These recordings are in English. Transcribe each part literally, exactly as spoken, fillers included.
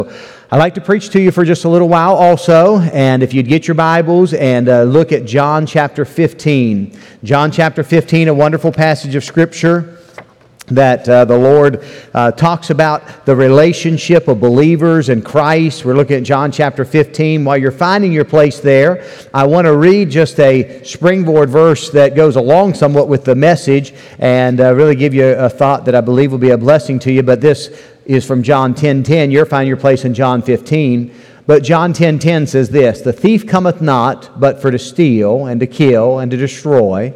I'd like to preach to you for just a little while also, and if you'd get your Bibles and uh, look at John chapter fifteen. John chapter fifteen, a wonderful passage of Scripture that uh, the Lord uh, talks about the relationship of believers and Christ. We're looking at John chapter fifteen. While you're finding your place there, I want to read just a springboard verse that goes along somewhat with the message and uh, really give you a thought that I believe will be a blessing to you. But this is from John ten ten. You're finding your place in John fifteen. But John ten ten says this, "The thief cometh not, but for to steal, and to kill, and to destroy."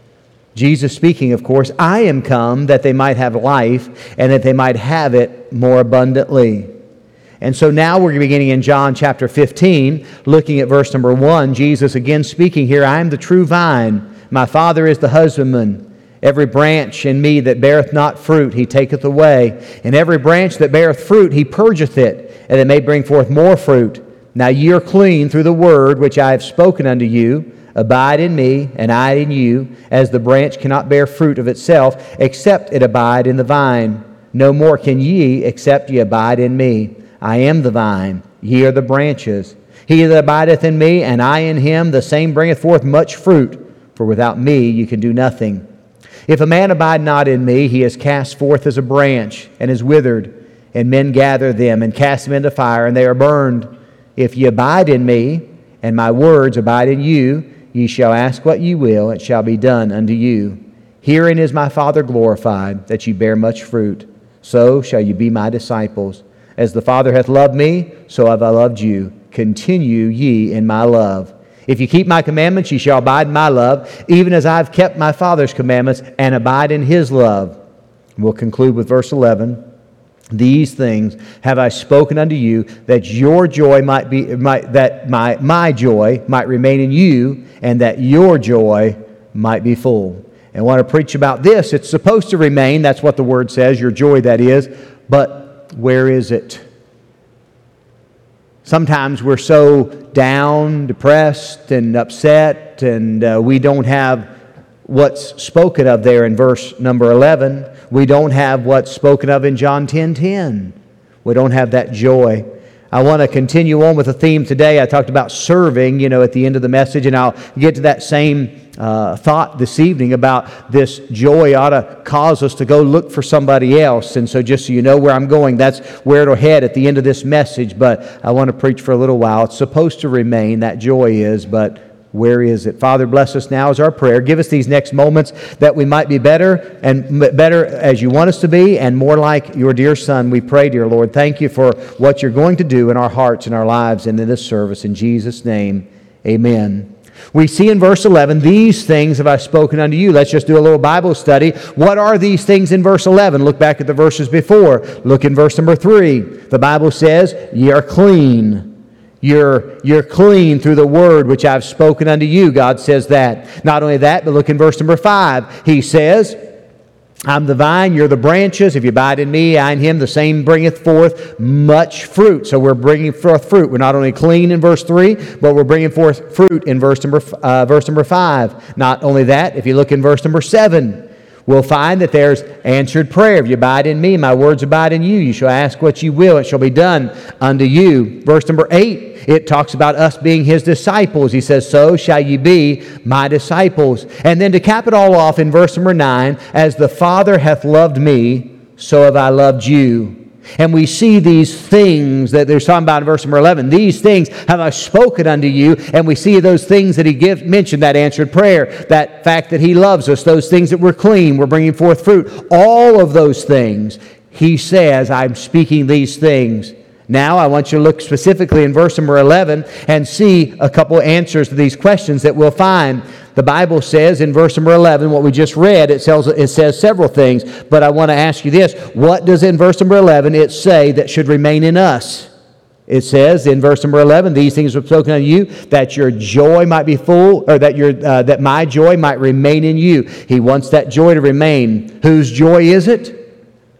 Jesus speaking, of course, "I am come that they might have life, and that they might have it more abundantly." And so now we're beginning in John chapter fifteen, looking at verse number one. Jesus again speaking here, "I am the true vine, my Father is the husbandman. Every branch in me that beareth not fruit, He taketh away. And every branch that beareth fruit, He purgeth it, and it may bring forth more fruit. Now ye are clean through the word which I have spoken unto you. Abide in me, and I in you, as the branch cannot bear fruit of itself, except it abide in the vine. No more can ye, except ye abide in me. I am the vine, ye are the branches. He that abideth in me, and I in him, the same bringeth forth much fruit. For without me you can do nothing. If a man abide not in me, he is cast forth as a branch, and is withered, and men gather them, and cast them into fire, and they are burned. If ye abide in me, and my words abide in you, ye shall ask what ye will, it shall be done unto you. Herein is my Father glorified, that ye bear much fruit. So shall ye be my disciples. As the Father hath loved me, so have I loved you. Continue ye in my love. If ye keep my commandments, ye shall abide in my love, even as I have kept my Father's commandments, and abide in His love." We'll conclude with verse eleven. "These things have I spoken unto you, that your joy might be, might, that my, my joy might remain in you, and that your joy might be full." And I want to preach about this. It's supposed to remain. That's what the Word says, your joy, that is. But where is it? Sometimes we're so down, depressed, and upset, and uh, we don't have what's spoken of there in verse number eleven. We don't have what's spoken of in John ten ten. We don't have that joy. I want to continue on with the theme today. I talked about serving, you know, at the end of the message, and I'll get to that same uh, thought this evening about this joy ought to cause us to go look for somebody else. And so just so you know where I'm going, that's where it'll head at the end of this message. But I want to preach for a little while. It's supposed to remain, that joy is, but where is it? Father, bless us now is our prayer. Give us these next moments that we might be better and better as you want us to be and more like your dear Son. We pray, dear Lord. Thank you for what you're going to do in our hearts and our lives and in this service. In Jesus' name, amen. We see in verse eleven, "These things have I spoken unto you." Let's just do a little Bible study. What are these things in verse eleven? Look back at the verses before. Look in verse number three. The Bible says, "Ye are clean." You're, you're clean through the word which I've spoken unto you. God says that. Not only that, but look in verse number five. He says, "I'm the vine, you're the branches. If you abide in me, I in him, the same bringeth forth much fruit." So we're bringing forth fruit. We're not only clean in verse three, but we're bringing forth fruit in verse number, uh, verse number five. Not only that, if you look in verse number seven, we'll find that there's answered prayer. "If you abide in me, my words abide in you. You shall ask what you will, it shall be done unto you." Verse number eight, it talks about us being His disciples. He says, "So shall ye be my disciples." And then to cap it all off in verse number nine, "As the Father hath loved me, so have I loved you." And we see these things that they're talking about in verse number eleven. "These things have I spoken unto you." And we see those things that He give, mentioned, that answered prayer, that fact that He loves us, those things that we're clean, we're bringing forth fruit. All of those things, He says, "I'm speaking these things." Now, I want you to look specifically in verse number eleven and see a couple answers to these questions that we'll find. The Bible says in verse number eleven, what we just read, it says, it says several things. But I want to ask you this. What does in verse number eleven it say that should remain in us? It says in verse number eleven, "These things were spoken unto you, that your joy might be full," or that your uh, that my joy might remain in you. He wants that joy to remain. Whose joy is it?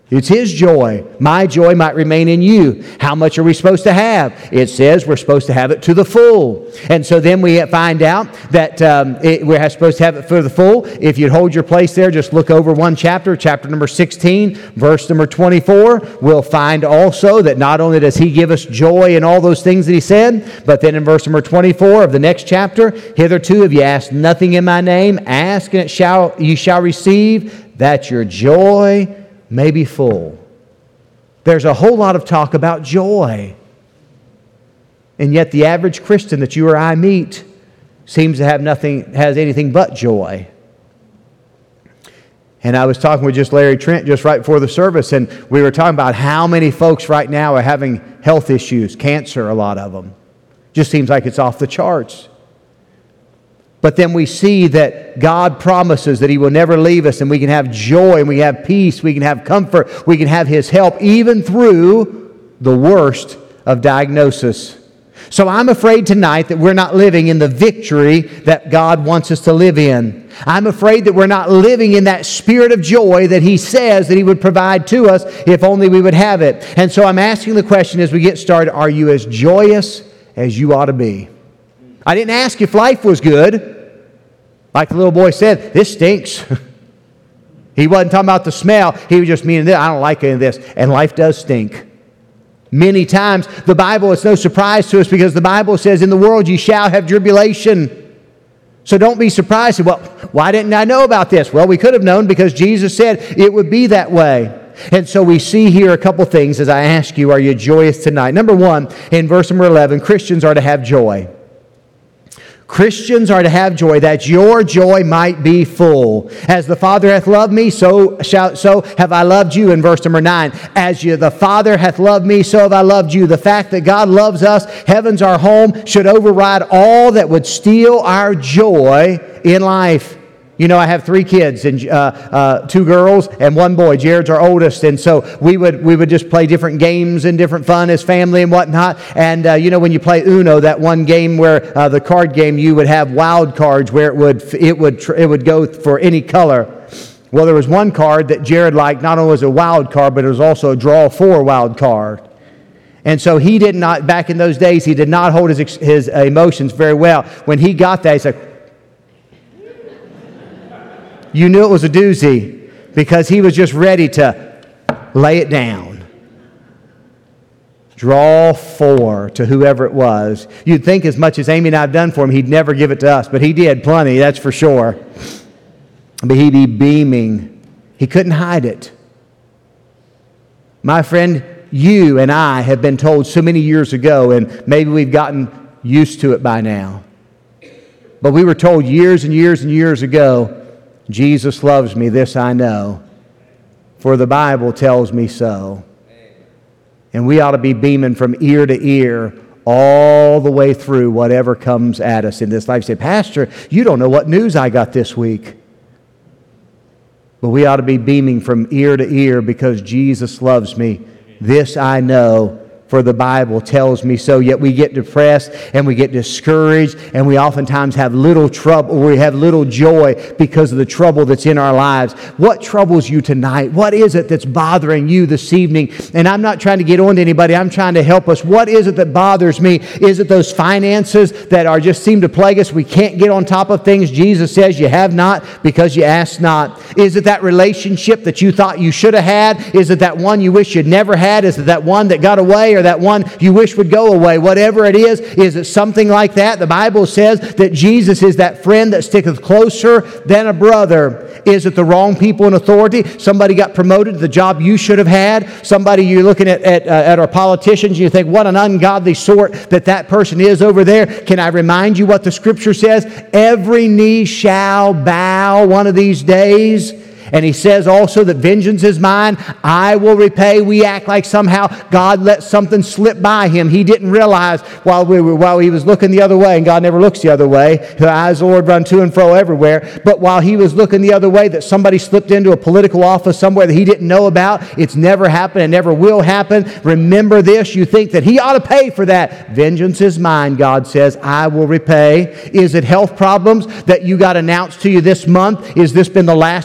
It's His joy. My joy might remain in you. How much are we supposed to have? It says we're supposed to have it to the full. And so then we find out that um, it, we're supposed to have it for the full. If you'd hold your place there, just look over one chapter, chapter number sixteen, verse number twenty-four. We'll find also that not only does He give us joy in all those things that He said, but then in verse number twenty-four of the next chapter, hitherto have you asked nothing in my name, ask and it shall you shall receive, that your joy may be full. There's a whole lot of talk about joy. And yet the average Christian that you or I meet seems to have nothing, has anything but joy. And I was talking with just Larry Trent just right before the service, and we were talking about how many folks right now are having health issues, cancer, a lot of them. Just seems like it's off the charts. But then we see that God promises that He will never leave us, and we can have joy, and we can have peace, we can have comfort, we can have His help even through the worst of diagnosis. So I'm afraid tonight that we're not living in the victory that God wants us to live in. I'm afraid that we're not living in that spirit of joy that He says that He would provide to us if only we would have it. And so I'm asking the question as we get started, are you as joyous as you ought to be? I didn't ask if life was good. Like the little boy said, this stinks. He wasn't talking about the smell. He was just meaning this. I don't like any of this. And life does stink. Many times, the Bible is no surprise to us because the Bible says, in the world you shall have tribulation. So don't be surprised. Well, why didn't I know about this? Well, we could have known because Jesus said it would be that way. And so we see here a couple things as I ask you, are you joyous tonight? Number one, in verse number eleven, Christians are to have joy. Christians are to have joy, that your joy might be full. As the Father hath loved me, so shall, so have I loved you, in verse number nine. As you, the Father hath loved me, so have I loved you. The fact that God loves us, heaven's our home, should override all that would steal our joy in life. You know, I have three kids, and uh, uh, two girls and one boy. Jared's our oldest, and so we would we would just play different games and different fun as family and whatnot. And uh, you know, when you play Uno, that one game where uh, the card game, you would have wild cards where it would it would it would go for any color. Well, there was one card that Jared liked. Not only was it a wild card, but it was also a draw four wild card. And so he did not, back in those days, he did not hold his his emotions very well. When he got that, he said, you knew it was a doozy because he was just ready to lay it down. Draw four to whoever it was. You'd think as much as Amy and I have done for him, he'd never give it to us, but he did plenty, that's for sure. But he'd be beaming. He couldn't hide it. My friend, you and I have been told so many years ago, and maybe we've gotten used to it by now, but we were told years and years and years ago, Jesus loves me, this I know, for the Bible tells me so. And we ought to be beaming from ear to ear all the way through whatever comes at us in this life. You say, Pastor, you don't know what news I got this week. But we ought to be beaming from ear to ear because Jesus loves me, this I know, for the Bible tells me so. Yet we get depressed and we get discouraged and we oftentimes have little trouble, or we have little joy because of the trouble that's in our lives. What troubles you tonight? What is it that's bothering you this evening? And I'm not trying to get on to anybody. I'm trying to help us. What is it that bothers me? Is it those finances that are just seem to plague us? We can't get on top of things. Jesus says you have not because you ask not. Is it that relationship that you thought you should have had? Is it that one you wish you'd never had? Is it that one that got away? Or that one you wish would go away? Whatever it is, is it something like that? The Bible says that Jesus is that friend that sticketh closer than a brother. Is it the wrong people in authority? Somebody got promoted to the job you should have had. Somebody you're looking at at, uh, at our politicians and you think, what an ungodly sort that that person is over there. Can I remind you what the Scripture says? Every knee shall bow one of these days. And he says also that vengeance is mine, I will repay. We act like somehow God let something slip by him. He didn't realize while we were, while he was looking the other way, and God never looks the other way. The eyes of the Lord run to and fro everywhere. But while he was looking the other way, that somebody slipped into a political office somewhere that he didn't know about. It's never happened and never will happen. Remember this. You think that he ought to pay for that. Vengeance is mine, God says. I will repay. Is it health problems that you got announced to you this month? Is this been the last worst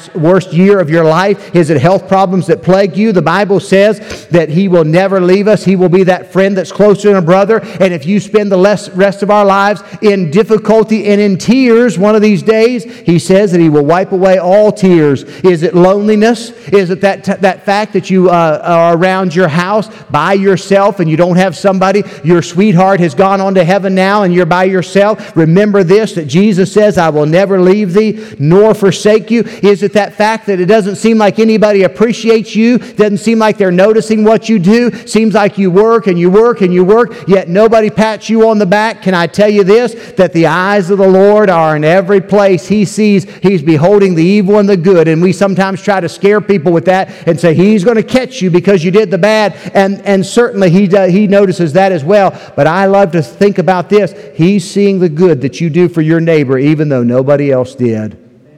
worst year of your life? Is it health problems that plague you? The Bible says that He will never leave us. He will be that friend that's closer than a brother. And if you spend the rest of our lives in difficulty and in tears one of these days, He says that He will wipe away all tears. Is it loneliness? Is it that, that fact that you uh, are around your house by yourself and you don't have somebody? Your sweetheart has gone on to heaven now and you're by yourself. Remember this, that Jesus says, I will never leave thee nor forsake you. Is it that fact that it doesn't seem like anybody appreciates you? Doesn't seem like they're noticing what you do? Seems like you work and you work and you work, yet nobody pats you on the back. Can I tell you this? That the eyes of the Lord are in every place. He sees, He's beholding the evil and the good. And we sometimes try to scare people with that and say, He's going to catch you because you did the bad. And, and certainly He does, He notices that as well. But I love to think about this. He's seeing the good that you do for your neighbor even though nobody else did.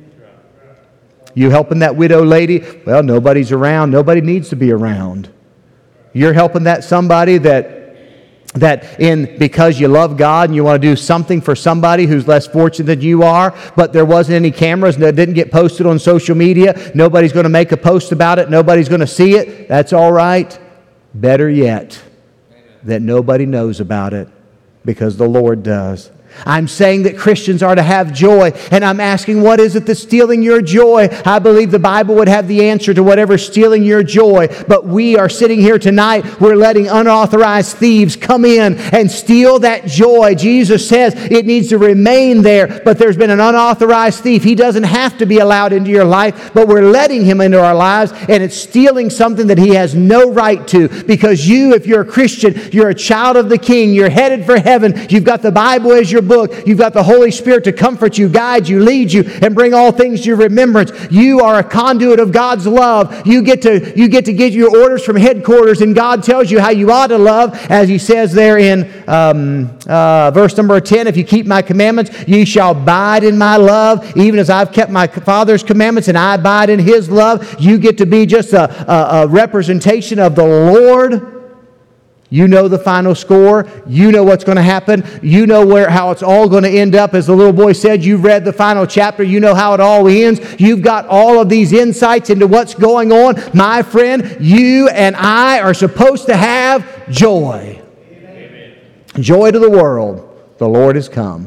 You helping that widow lady? Well, nobody's around. Nobody needs to be around. You're helping that somebody that that in because you love God and you want to do something for somebody who's less fortunate than you are, but there wasn't any cameras and it didn't get posted on social media. Nobody's going to make a post about it. Nobody's going to see it. That's all right. Better yet, that nobody knows about it because the Lord does. I'm saying that Christians are to have joy, and I'm asking, what is it that's stealing your joy? I believe the Bible would have the answer to whatever's stealing your joy, but we are sitting here tonight, we're letting unauthorized thieves come in and steal that joy. Jesus says it needs to remain there, but there's been an unauthorized thief. He doesn't have to be allowed into your life, but we're letting him into our lives, and it's stealing something that he has no right to, because you, if you're a Christian, you're a child of the King, you're headed for heaven, you've got the Bible as your book. You've got the Holy Spirit to comfort you, guide you, lead you, and bring all things to your remembrance. You are a conduit of God's love. You get to you get to get your orders from headquarters, and God tells you how you ought to love, as He says there in um, uh, verse number ten, if you keep my commandments, ye shall abide in my love, even as I've kept my Father's commandments, and I abide in His love. You get to be just a, a, a representation of the Lord. You know the final score. You know what's going to happen. You know where how it's all going to end up. As the little boy said, you've read the final chapter. You know how it all ends. You've got all of these insights into what's going on. My friend, you and I are supposed to have joy. Amen. Joy to the world. The Lord has come.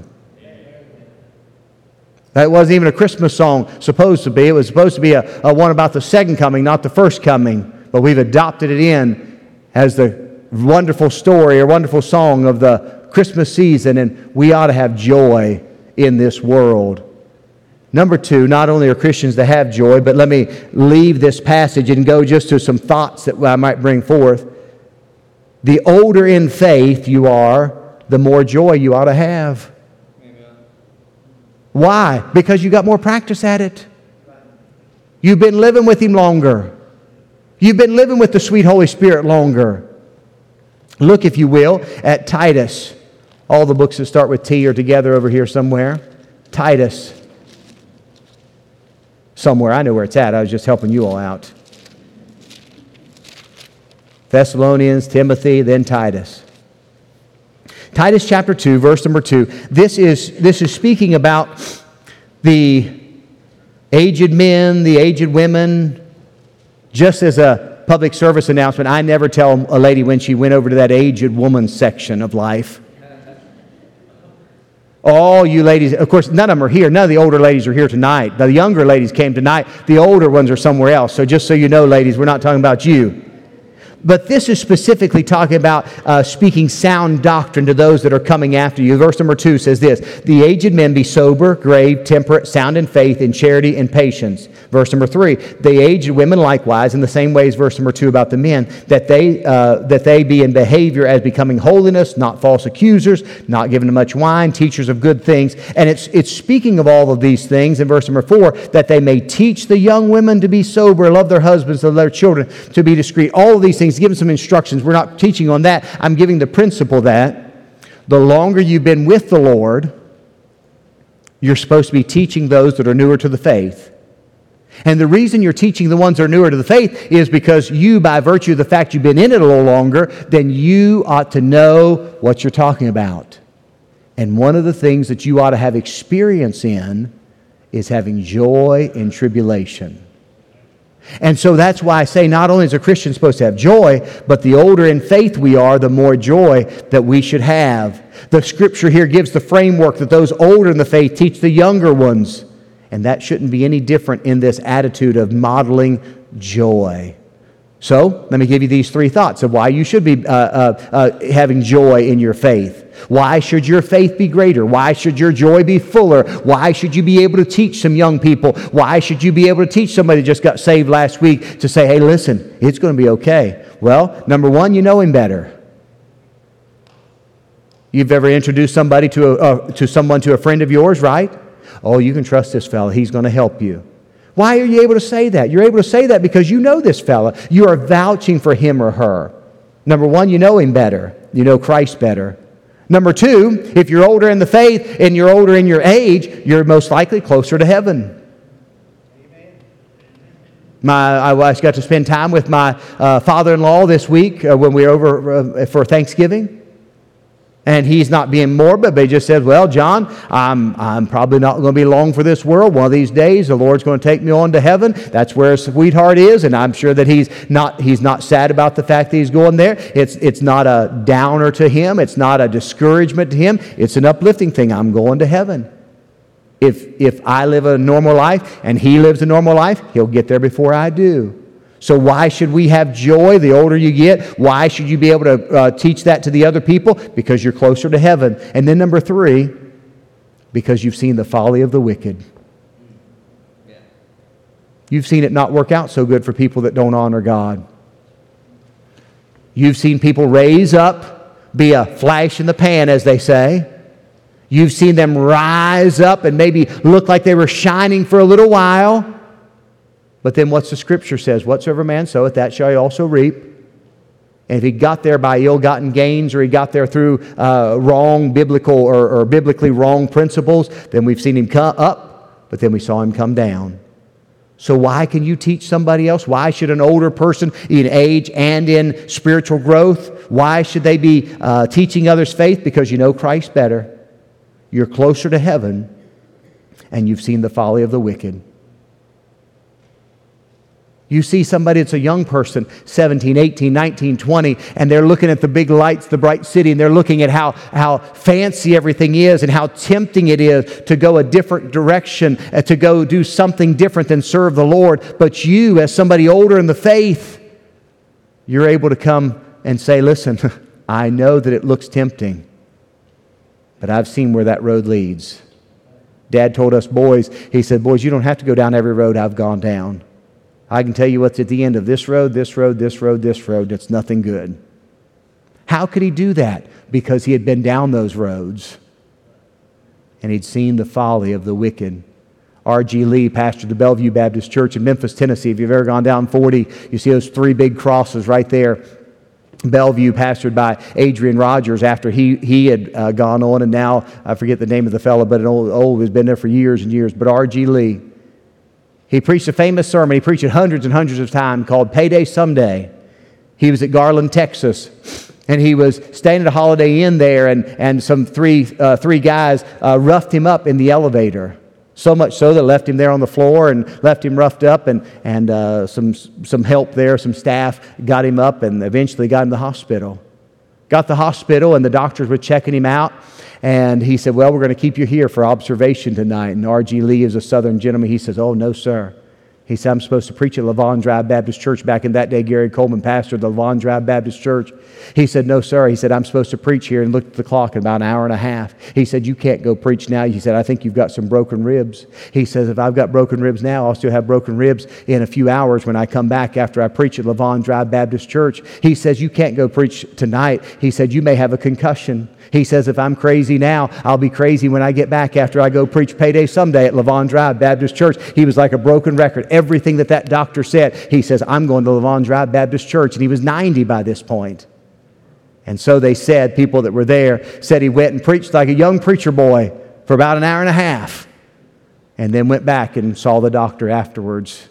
That wasn't even a Christmas song supposed to be. It was supposed to be a, a one about the second coming, not the first coming. But we've adopted it in as the wonderful story or wonderful song of the Christmas season, and we ought to have joy in this world. Number two, not only are Christians to have joy, but let me leave this passage and go just to some thoughts that I might bring forth. The older in faith you are, the more joy you ought to have. Amen. Why? Because you got more practice at it. You've been living with Him longer. You've been living with the sweet Holy Spirit longer. Look, if you will, at Titus. All the books that start with T are together over here somewhere. Titus. Somewhere. I know where it's at. I was just helping you all out. Thessalonians, Timothy, then Titus. Titus chapter two, verse number two. This is, this is speaking about the aged men, the aged women, just as a public service announcement, I never tell a lady when she went over to that aged woman section of life. All you ladies, of course, none of them are here. None of the older ladies are here tonight. The younger ladies came tonight. The older ones are somewhere else. So just so you know, ladies, we're not talking about you. But this is specifically talking about uh, speaking sound doctrine to those that are coming after you. Verse number two says this: the aged men be sober, grave, temperate, sound in faith, in charity, and patience. Verse number three, the aged women likewise, in the same way as verse number two about the men, that they uh, that they be in behavior as becoming holiness, not false accusers, not given to much wine, teachers of good things. And it's it's speaking of all of these things in verse number four, that they may teach the young women to be sober, love their husbands, love their children, to be discreet. All of these things. Give them some instructions. We're not teaching on that. I'm giving the principle that the longer you've been with the Lord, you're supposed to be teaching those that are newer to the faith. And the reason you're teaching the ones that are newer to the faith is because you, by virtue of the fact you've been in it a little longer, then you ought to know what you're talking about. And one of the things that you ought to have experience in is having joy in tribulation. And so that's why I say not only is a Christian supposed to have joy, but the older in faith we are, the more joy that we should have. The Scripture here gives the framework that those older in the faith teach the younger ones. And that shouldn't be any different in this attitude of modeling joy. So, let me give you these three thoughts of why you should be uh, uh, uh, having joy in your faith. Why should your faith be greater? Why should your joy be fuller? Why should you be able to teach some young people? Why should you be able to teach somebody that just got saved last week to say, hey, listen, it's going to be okay? Well, number one, you know him better. You've ever introduced somebody to, a, uh, to someone to a friend of yours, right? Oh, you can trust this fella. He's going to help you. Why are you able to say that? You're able to say that because you know this fella. You are vouching for him or her. Number one, you know him better. You know Christ better. Number two, if you're older in the faith and you're older in your age, you're most likely closer to heaven. My, I got to spend time with my uh, father-in-law this week uh, when we were over uh, for Thanksgiving. And he's not being morbid, but he just says, well, John, I'm, I'm probably not going to be long for this world. One of these days, the Lord's going to take me on to heaven. That's where sweetheart is, and I'm sure that he's not, he's not sad about the fact that he's going there. It's, it's not a downer to him. It's not a discouragement to him. It's an uplifting thing. I'm going to heaven. If, if I live a normal life and he lives a normal life, he'll get there before I do. So why should we have joy the older you get? Why should you be able to uh, teach that to the other people? Because you're closer to heaven. And then number three, because you've seen the folly of the wicked. You've seen it not work out so good for people that don't honor God. You've seen people raise up, be a flash in the pan, as they say. You've seen them rise up and maybe look like they were shining for a little while. But then what's the Scripture says? Whatsoever man soweth, that shall he also reap. And if he got there by ill-gotten gains or he got there through uh, wrong biblical or, or biblically wrong principles, then we've seen him come up, but then we saw him come down. So why can you teach somebody else? Why should an older person in age and in spiritual growth, why should they be uh, teaching others faith? Because you know Christ better. You're closer to heaven, and you've seen the folly of the wicked. You see somebody that's a young person, seventeen, eighteen, nineteen, twenty, and they're looking at the big lights, the bright city, and they're looking at how, how fancy everything is and how tempting it is to go a different direction, uh, to go do something different than serve the Lord. But you, as somebody older in the faith, you're able to come and say, listen, I know that it looks tempting, but I've seen where that road leads. Dad told us boys, he said, boys, you don't have to go down every road I've gone down. I can tell you what's at the end of this road, this road, this road, this road. It's nothing good. How could he do that? Because he had been down those roads and he'd seen the folly of the wicked. R G Lee pastored the Bellevue Baptist Church in Memphis, Tennessee. If you've ever gone down forty, you see those three big crosses right there. Bellevue, pastored by Adrian Rogers after he, he had uh, gone on, and now I forget the name of the fellow, but an old, old who's been there for years and years, but R G Lee. He preached a famous sermon. He preached it hundreds and hundreds of times called Payday Someday. He was at Garland, Texas, and he was staying at a Holiday Inn there, and, and some three, uh, three guys uh, roughed him up in the elevator. So much so that left him there on the floor and left him roughed up, and, and uh, some, some help there, some staff got him up and eventually got him to the hospital. Got to the hospital, and the doctors were checking him out. And he said, well, we're going to keep you here for observation tonight. And R G Lee is a Southern gentleman. He says, oh, no, sir. He said, I'm supposed to preach at Lavon Drive Baptist Church. Back in that day, Gary Coleman pastored the Lavon Drive Baptist Church. He said, no, sir. He said, I'm supposed to preach here, and looked at the clock in about an hour and a half. He said, you can't go preach now. He said, I think you've got some broken ribs. He says, if I've got broken ribs now, I'll still have broken ribs in a few hours when I come back after I preach at Lavon Drive Baptist Church. He says, you can't go preach tonight. He said, you may have a concussion. He says, if I'm crazy now, I'll be crazy when I get back after I go preach Payday Someday at Lavon Drive Baptist Church. He was like a broken record. Everything that that doctor said, he says, I'm going to Lavon Drive Baptist Church. And he was ninety by this point. And so they said, people that were there said he went and preached like a young preacher boy for about an hour and a half, and then went back and saw the doctor afterwards.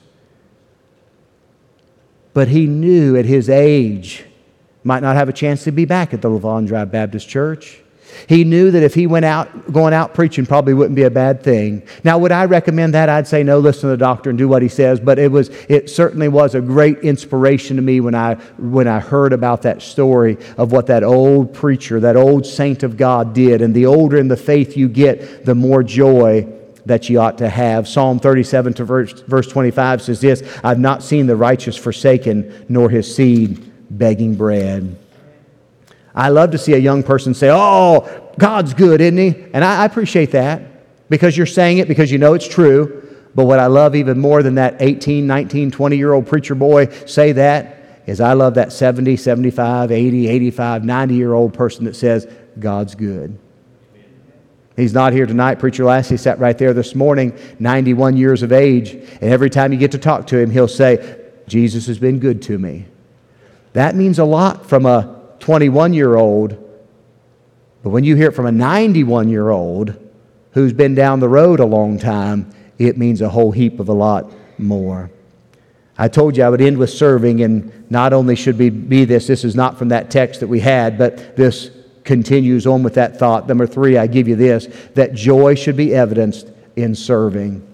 But he knew at his age, might not have a chance to be back at the Lavon Drive Baptist Church. He knew that if he went out, going out preaching probably wouldn't be a bad thing. Now, would I recommend that? I'd say no, listen to the doctor and do what he says. But it was, it certainly was a great inspiration to me when I, when I heard about that story of what that old preacher, that old saint of God did. And the older in the faith you get, the more joy that you ought to have. Psalm thirty-seven to verse, verse twenty-five says this, I've not seen the righteous forsaken, nor his seed begging bread. I love to see a young person say, oh, God's good, isn't He? And I, I appreciate that because you're saying it because you know it's true. But what I love even more than that eighteen, nineteen, twenty-year-old preacher boy say that is I love that seventy, seventy-five, eighty, eighty-five, ninety-year-old person that says, God's good. He's not here tonight. Preacher Lassie sat right there this morning, ninety-one years of age. And every time you get to talk to him, he'll say, Jesus has been good to me. That means a lot from a twenty-one-year-old, but when you hear it from a ninety-one-year-old who's been down the road a long time, it means a whole heap of a lot more. I told you I would end with serving, and not only should we be this, this is not from that text that we had, but this continues on with that thought. Number three, I give you this, that joy should be evidenced in serving.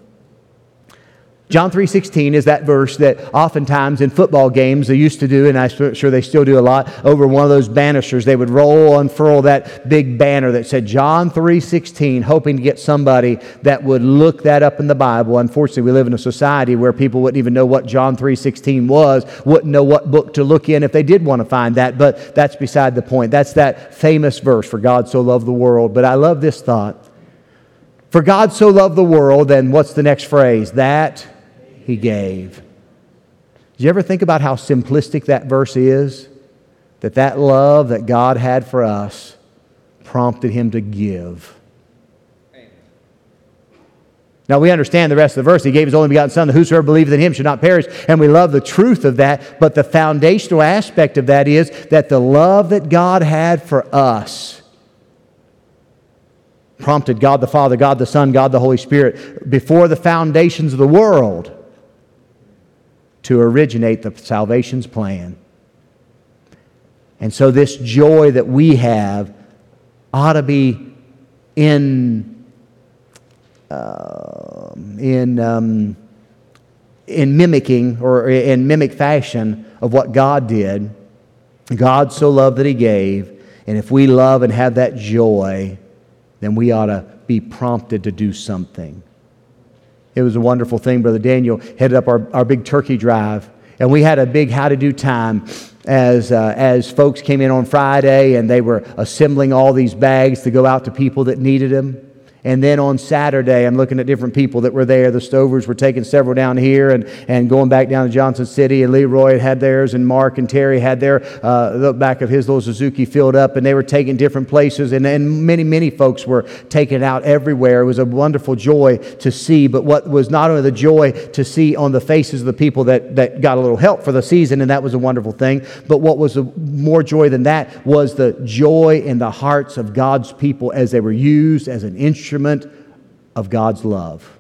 John three sixteen is that verse that oftentimes in football games they used to do, and I'm sure they still do a lot, over one of those banisters. They would roll, unfurl that big banner that said John three sixteen, hoping to get somebody that would look that up in the Bible. Unfortunately, we live in a society where people wouldn't even know what John three sixteen was, wouldn't know what book to look in if they did want to find that, but that's beside the point. That's that famous verse, for God so loved the world. But I love this thought. For God so loved the world, then what's the next phrase? That He gave. Did you ever think about how simplistic that verse is? That that love that God had for us prompted Him to give. Now we understand the rest of the verse. He gave His only begotten Son, that whosoever believeth in Him should not perish. And we love the truth of that. But the foundational aspect of that is that the love that God had for us prompted God the Father, God the Son, God the Holy Spirit before the foundations of the world to originate the salvation's plan. And so this joy that we have ought to be in uh, in um, in mimicking or in mimic fashion of what God did. God so loved that He gave, and if we love and have that joy, then we ought to be prompted to do something. It was a wonderful thing. Brother Daniel headed up our, our big turkey drive, and we had a big how-to-do time as, uh, as folks came in on Friday, and they were assembling all these bags to go out to people that needed them. And then on Saturday, I'm looking at different people that were there. The Stovers were taking several down here and, and going back down to Johnson City. And Leroy had theirs, and Mark and Terry had their uh, the back of his little Suzuki filled up. And they were taking different places. And, and many, many folks were taken out everywhere. It was a wonderful joy to see. But what was not only the joy to see on the faces of the people that, that got a little help for the season, and that was a wonderful thing. But what was a, more joy than that was the joy in the hearts of God's people as they were used as an instrument of God's love.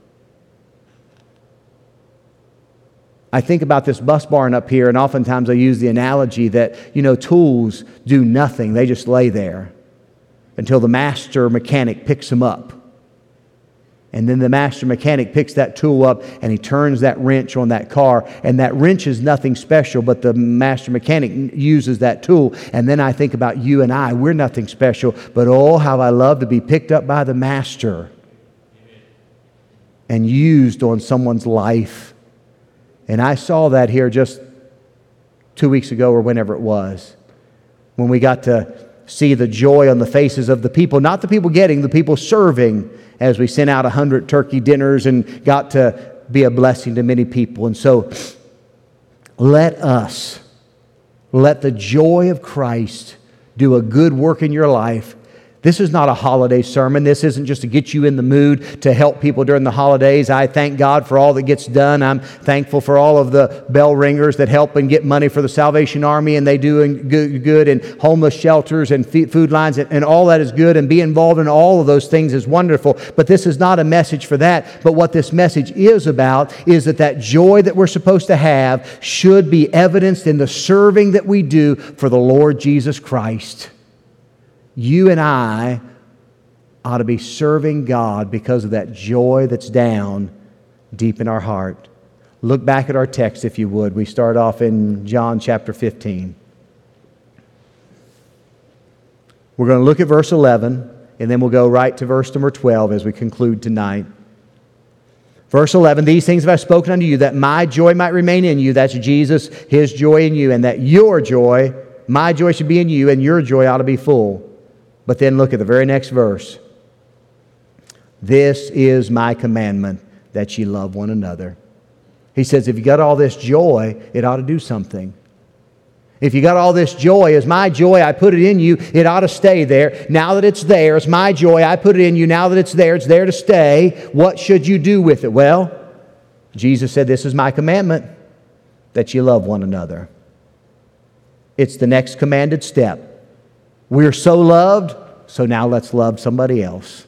I think about this bus barn up here, and oftentimes I use the analogy that, you know, tools do nothing. They just lay there until the master mechanic picks them up. And then the master mechanic picks that tool up and he turns that wrench on that car. And that wrench is nothing special, but the master mechanic uses that tool. And then I think about you and I. We're nothing special, but oh, how I love to be picked up by the master and used on someone's life. And I saw that here just two weeks ago or whenever it was, when we got to see the joy on the faces of the people, not the people getting, the people serving, as we sent out a hundred turkey dinners and got to be a blessing to many people. And so let us, let the joy of Christ do a good work in your life. This is not a holiday sermon. This isn't just to get you in the mood to help people during the holidays. I thank God for all that gets done. I'm thankful for all of the bell ringers that help and get money for the Salvation Army, and they do good, good and homeless shelters and food lines, and, and all that is good, and be involved in all of those things is wonderful. But this is not a message for that. But what this message is about is that that joy that we're supposed to have should be evidenced in the serving that we do for the Lord Jesus Christ. You and I ought to be serving God because of that joy that's down deep in our heart. Look back at our text, if you would. We start off in John chapter fifteen. We're going to look at verse eleven, and then we'll go right to verse number twelve as we conclude tonight. Verse eleven, these things have I spoken unto you, that my joy might remain in you. That's Jesus, His joy in you, and that your joy, my joy should be in you, and your joy ought to be full. But then look at the very next verse. This is my commandment, that ye love one another. He says, if you got all this joy, it ought to do something. If you got all this joy, as my joy, I put it in you, it ought to stay there. Now that it's there, it's my joy, I put it in you. Now that it's there, it's there to stay. What should you do with it? Well, Jesus said, this is my commandment, that you love one another. It's the next commanded step. We're so loved, so now let's love somebody else.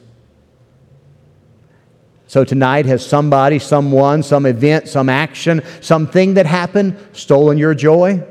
So tonight, has somebody, someone, some event, some action, something that happened stolen your joy?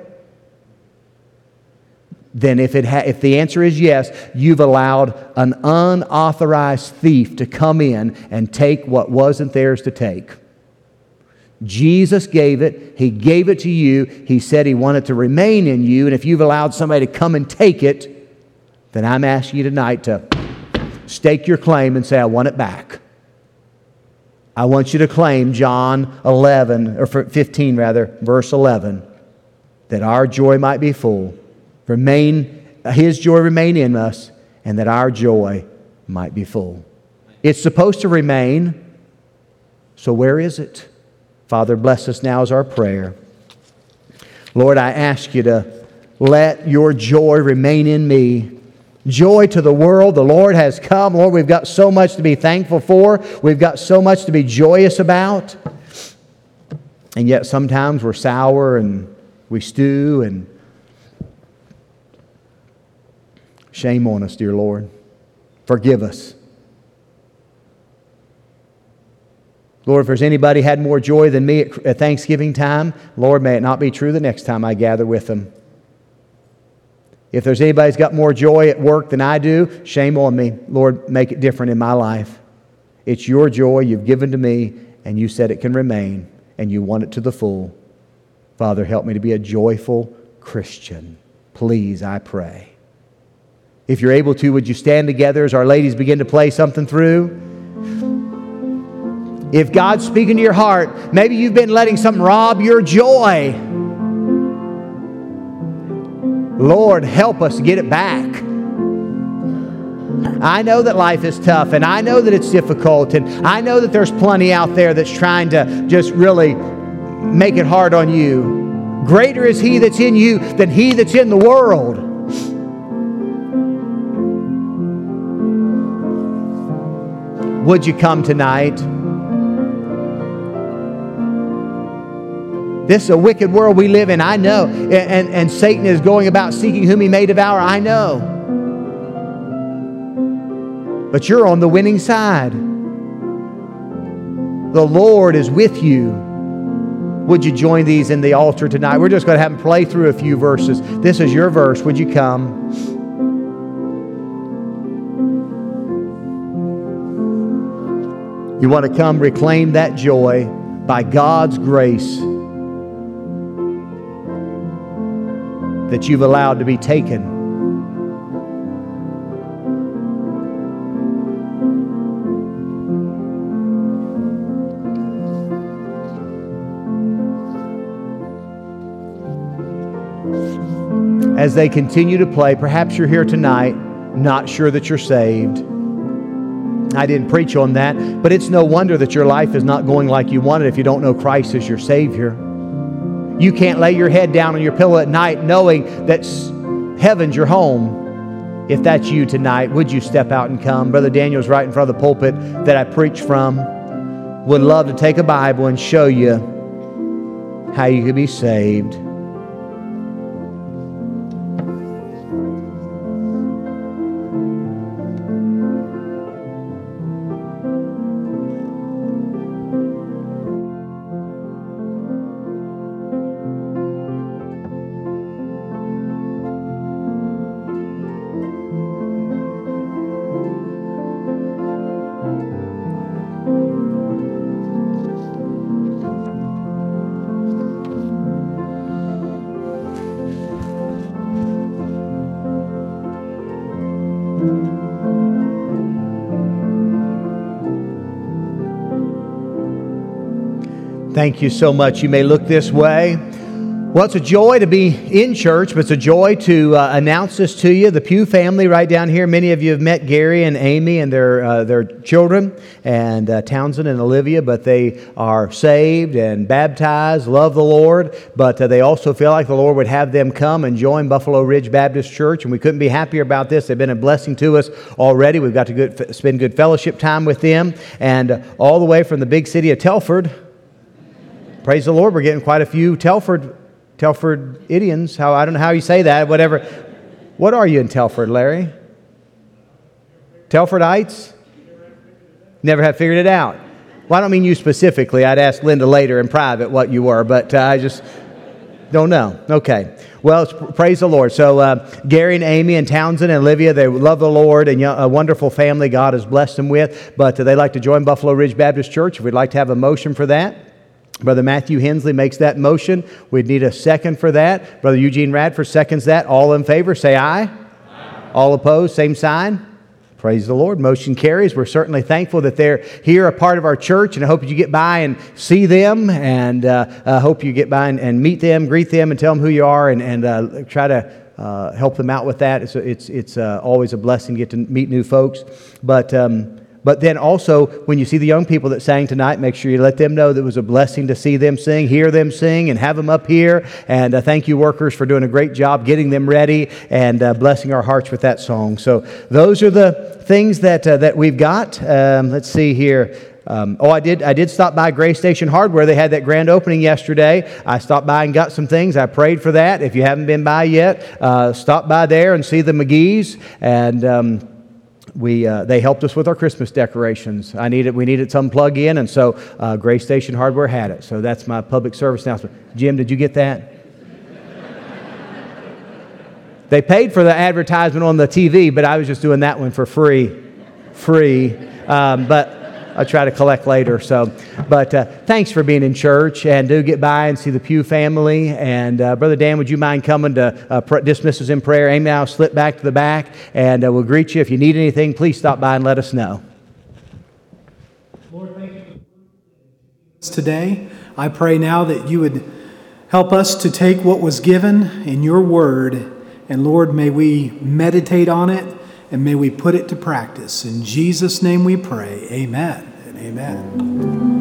Then if, it ha- if the answer is yes, you've allowed an unauthorized thief to come in and take what wasn't theirs to take. Jesus gave it. He gave it to you. He said He wanted to remain in you. And if you've allowed somebody to come and take it, then I'm asking you tonight to stake your claim and say, I want it back. I want you to claim John eleven, or fifteen rather, verse eleven, that our joy might be full. Remain, His joy remain in us, and that our joy might be full. It's supposed to remain, so where is it? Father, bless us now as our prayer. Lord, I ask you to let your joy remain in me. Joy to the world. The Lord has come. Lord, we've got so much to be thankful for. We've got so much to be joyous about. And yet sometimes we're sour and we stew, and shame on us, dear Lord. Forgive us. Lord, if there's anybody had more joy than me at Thanksgiving time, Lord, may it not be true the next time I gather with them. If there's anybody who's got more joy at work than I do, shame on me. Lord, make it different in my life. It's your joy you've given to me, and you said it can remain, and you want it to the full. Father, help me to be a joyful Christian. Please, I pray. If you're able to, would you stand together as our ladies begin to play something through? If God's speaking to your heart, maybe you've been letting something rob your joy. Lord, help us get it back. I know that life is tough, and I know that it's difficult, and I know that there's plenty out there that's trying to just really make it hard on you. Greater is He that's in you than he that's in the world. Would you come tonight? This is a wicked world we live in, I know. And, and, and Satan is going about seeking whom he may devour, I know. But you're on the winning side. The Lord is with you. Would you join these in the altar tonight? We're just going to have them play through a few verses. This is your verse. Would you come? You want to come reclaim that joy by God's grace that you've allowed to be taken. As they continue to play, perhaps you're here tonight not sure that you're saved. I didn't preach on that, but it's no wonder that your life is not going like you want it if you don't know Christ as your Savior. You can't lay your head down on your pillow at night knowing that heaven's your home. If that's you tonight, would you step out and come? Brother Daniel's right in front of the pulpit that I preach from. Would love to take a Bible and show you how you can be saved. Thank you so much. You may look this way. Well, it's a joy to be in church, but it's a joy to uh, announce this to you. The Pugh family right down here, many of you have met Gary and Amy and their uh, their children, and uh, Townsend and Olivia, but they are saved and baptized, love the Lord, but uh, they also feel like the Lord would have them come and join Buffalo Ridge Baptist Church, and we couldn't be happier about this. They've been a blessing to us already. We've got to good, spend good fellowship time with them, and uh, all the way from the big city of Telford. Praise the Lord, we're getting quite a few Telford Telfordians, how I don't know how you say that, whatever. What are you in Telford, Larry? Telfordites? Never have figured it out. Well, I don't mean you specifically. I'd ask Linda later in private what you were, but uh, I just don't know. Okay. Well, it's, praise the Lord. So uh, Gary and Amy and Townsend and Olivia, they love the Lord, and a wonderful family God has blessed them with, but uh, they'd like to join Buffalo Ridge Baptist Church. We'd like to have a motion for that. Brother Matthew Hensley makes that motion. We'd need a second for that. Brother Eugene Radford seconds that. All in favor, say aye. Aye. All opposed, same sign. Praise the Lord. Motion carries. We're certainly thankful that they're here, a part of our church, and I hope that you get by and see them, and uh, I hope you get by and, and meet them, greet them, and tell them who you are, and, and uh, try to uh, help them out with that. It's it's, it's uh, always a blessing to get to meet new folks. But um, But then also, when you see the young people that sang tonight, make sure you let them know that it was a blessing to see them sing, hear them sing, and have them up here. And uh, thank you, workers, for doing a great job getting them ready and uh, blessing our hearts with that song. So those are the things that uh, that we've got. Um, let's see here. Um, oh, I did I did stop by Gray Station Hardware. They had that grand opening yesterday. I stopped by and got some things. I prayed for that. If you haven't been by yet, uh, stop by there and see the McGee's. And Um, We uh, they helped us with our Christmas decorations. I needed we needed some plug in, and so uh, Gray Station Hardware had it. So that's my public service announcement. Jim, did you get that? They paid for the advertisement on the T V, but I was just doing that one for free, free. Um, but I'll try to collect later. So, but uh, thanks for being in church, and do get by and see the Pugh family. And uh, Brother Dan, would you mind coming to uh, pr- dismiss us in prayer? Amy, I'll slip back to the back, and uh, we'll greet you. If you need anything, please stop by and let us know. Lord, thank you for today. I pray now that you would help us to take what was given in your word, and Lord, may we meditate on it, and may we put it to practice. In Jesus' name we pray. Amen and amen.